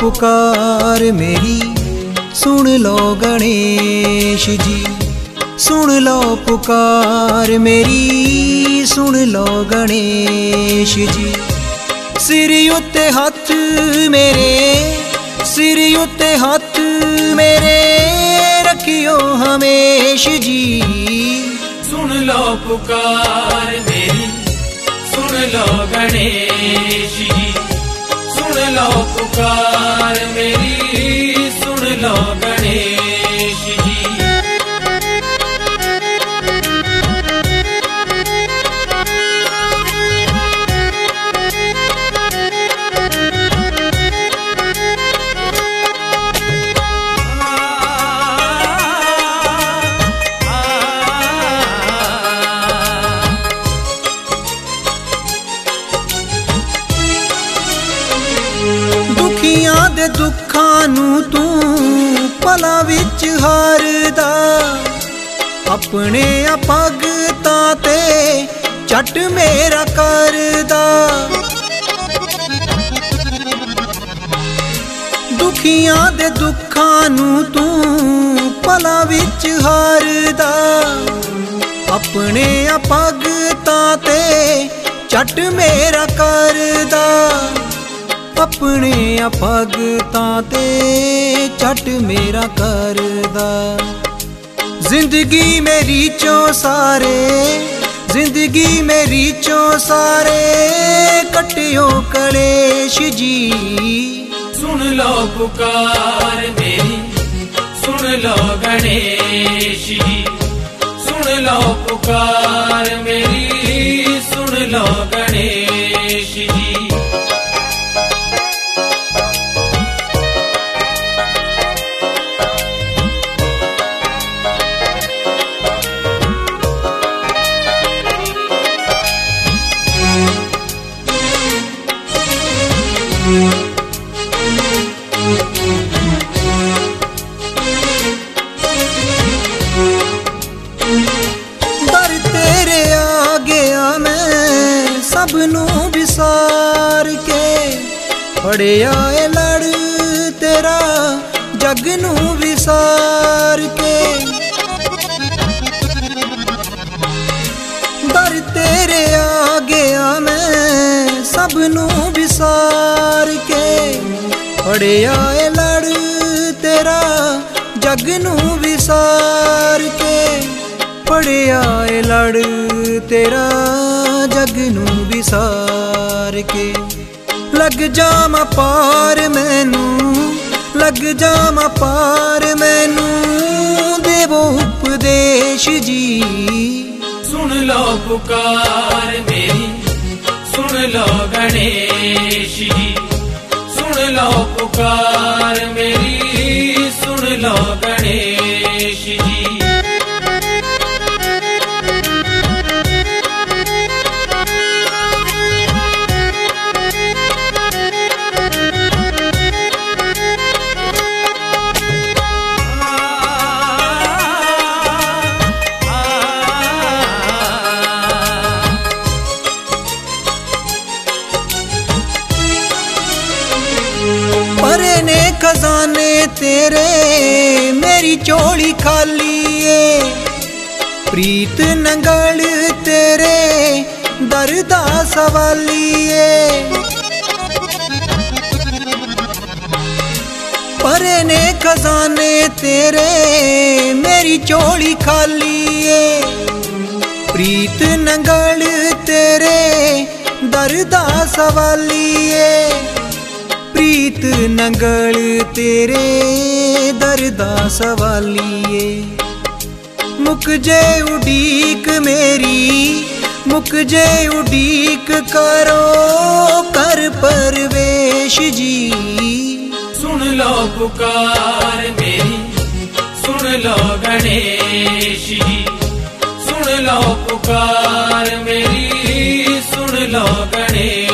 पुकार मेरी, सुन लो गणेश जी। सुन लो पुकार मेरी, सुन लो गणेश जी। सिर उत्ते हाथ मेरे, सिर उत्ते हाथ मेरे रखियो हमेश जी। सुन लो पुकार मेरी, सुन लो गणेश जी। सुन लो पुकार मेरी, सुन लो गणेश जी। दुखियां दे दुखां नू तू भला विच हारदा, अपने भगतां ते झट मेरा करदा। दुखियां दे दुखां नू तू भला विच हारदा, अपने भगतां ते झट मेरा करदा। अपने भगतां ते झट मेरा करदा। जिंदगी मेरी चो सारे, जिंदगी मेरी चो सारे कटियो कलेश जी। सुन लो पुकार मेरी, सुन लो गणेश जी। सुन लो पुकार मेरी, सुन लो गणेश जी। दर तेरे आ गया मैं सबनू विसार के, फड़िया ए लड़ तेरा जग नू विसार के। दर तेरे आ गया मैं सबनू विसार के, फड़िया ए लड़ तेरा जग नू विसार के। फड़िया ए लड़ तेरा जग नू विसार के। लग जामा पार मैनू, लग जामा पार मैनू देवो उपदेश जी। सुन लो पुकार मेरी, सुन लो गणेश जी। सुन लो पुकार मेरी, सुन लो गणेश जी। भरे ने खजाने तेरे मेरी चोली खाली है, प्रीत नंगल तेरे दर्दा सवाली है। भरे ने खजाने तेरे मेरी चोली खाली है, प्रीत नंगल तेरे दर्दा सवाली है। प्रीत नंगल तेरे दर्दा सवालिए। मुक जे उडीक मेरी, मुक जे उडीक करो कर परवेश जी। सुन लो पुकार मेरी, सुन लो गणेश जी। सुन लो पुकार मेरी, सुन लो गणेश